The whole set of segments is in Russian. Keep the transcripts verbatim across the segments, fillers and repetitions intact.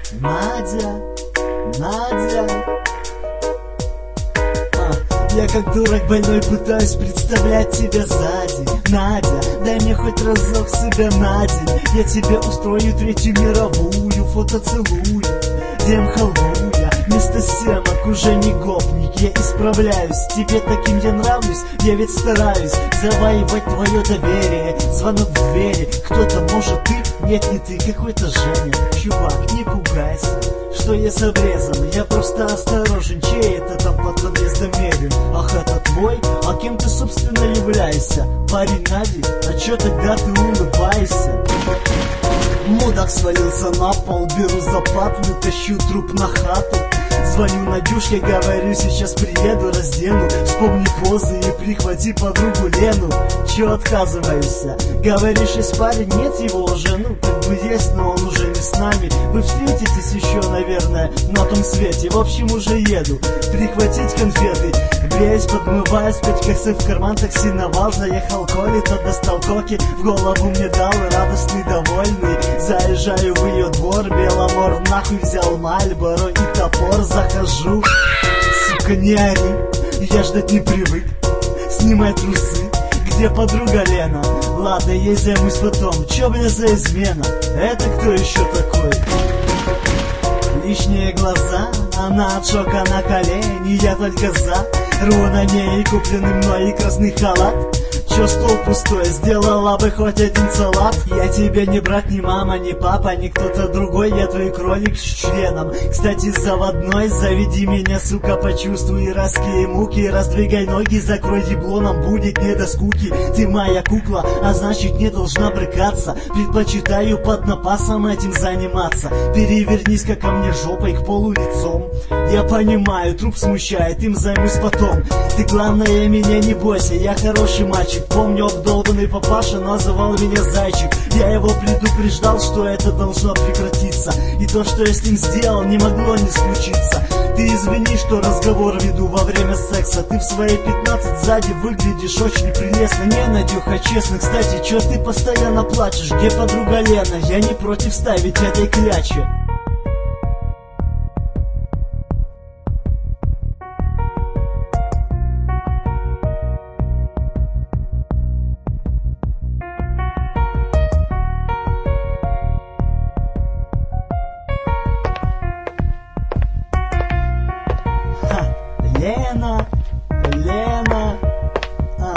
Надя, Надя. а, Я как дурак больной пытаюсь представлять тебя сзади. Надя, дай мне хоть разок себя на день. Я тебе устрою третью мировую, фотоцелую, дем халву я. Вместо семок уже не гопник, я исправляюсь. Тебе таким я нравлюсь, я ведь стараюсь завоевать твое доверие. Звонок в двери, кто-то, может ты? Нет, не ты, какой-то Женя. Чувак, не пугайся, что я с обрезом. Я просто осторожен, чей это там под подъездом мерен? Ах, это твой? А кем ты, собственно, являешься? Парень Нади? А чё тогда ты улыбаешься? Мудак свалился на пол, беру за патлю, тащу труп на хату. Звоню Надюшке, говорю, сейчас приеду, раздену. Вспомни позы и прихвати подругу Лену. Чё отказываешься? Говоришь, есть парень, нет его уже. Ну, как бы есть, но он уже не с нами. Вы встретитесь еще, наверное, на том свете. В общем, уже еду прихватить конфеты. Греюсь, подмываюсь, пять косых в карман, такси навал. Заехал Коли-то, достал коки, в голову мне дал, радостный, довольный. Заезжаю в ее двор, Беломор нахуй взял Мальборо и топор. Захожу, сука, не ори, я ждать не привык. Снимай трусы, где подруга Лена? Ладно, ей займусь потом, чё мне за измена? Это кто еще такой? Лишние глаза, она от шока на колени. Я только за, рву на ней купленный мной красный халат. Чё стол пустой, сделала бы хоть один салат. Я тебе не брат, ни мама, ни папа, ни кто-то другой. Я твой кролик с членом, кстати, заводной. Заведи меня, сука, почувствуй иракские муки. Раздвигай ноги, закрой ебло, нам будет не до скуки. Ты моя кукла, а значит не должна брыкаться. Предпочитаю под напасом этим заниматься. Перевернись-ка ко мне жопой к полу лицом. Я понимаю, труп смущает, им займусь потом. Ты, главное, меня не бойся, я хороший мальчик. Помню, обдолбанный папаша называл меня зайчик. Я его предупреждал, что это должно прекратиться. И то, что я с ним сделал, не могло не случиться. Ты извини, что разговор веду во время секса. Ты в свои пятнадцать сзади выглядишь очень прелестно. Не, Надюха, честно, кстати, чё ты постоянно плачешь? Где подруга Лена? Я не против ставить этой клячи. Лена, Лена, а,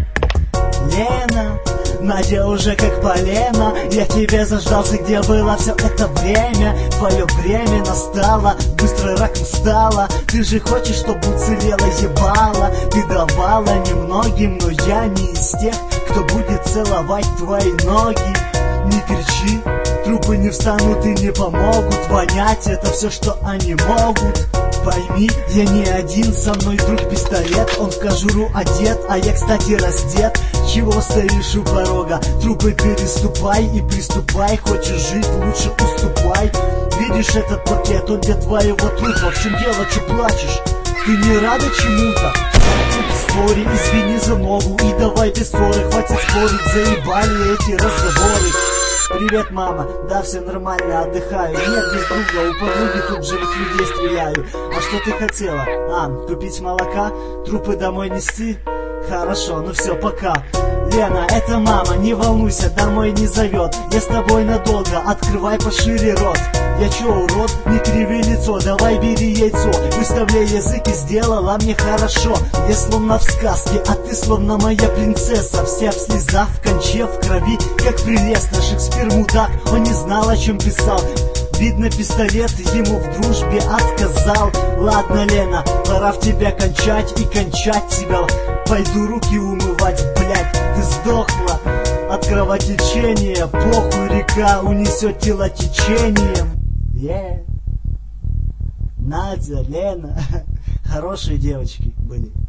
Лена, Надя уже как полено. Я тебе заждался, где было все это время. Твое время настало, быстро раком стало. Ты же хочешь, чтобы уцелела ебала. Ты давала немногим, но я не из тех, кто будет целовать твои ноги. Не кричи, трупы не встанут и не помогут. Вонять это все, что они могут. Пойми, я не один, со мной друг пистолет. Он в кожуру одет, а я, кстати, раздет. Чего стоишь у порога? Трупы переступай и приступай. Хочешь жить, лучше уступай. Видишь этот пакет, он для твоего трупа. В чем дело, че плачешь? Ты не рада чему-то? Спори, извини за ногу и давай без ссоры. Хватит спорить, заебали эти разговоры. Привет, мама, да, все нормально, отдыхаю. Нет, без друга, у подруги тут живых людей стреляю. А что ты хотела? А, купить молока? Трупы домой нести? Хорошо, ну все, пока. Лена, это мама, не волнуйся, домой не зовет. Я с тобой надолго, открывай пошире рот. Я чё, урод? Не криви лицо, давай бери яйцо. Выставляй язык и сделала мне хорошо. Я словно в сказке, а ты словно моя принцесса. Вся в слезах, в конче, в крови, как прелестно. Шекспир мудак, он не знал, о чем писал. Видно, пистолет ему в дружбе отказал. Ладно, Лена, пора в тебя кончать и кончать тебя. Пойду руки умывать, блядь, ты сдохла от кровотечения. Похуй, река унесет тело течением. Yeah. Надя, Лена, хорошие девочки были.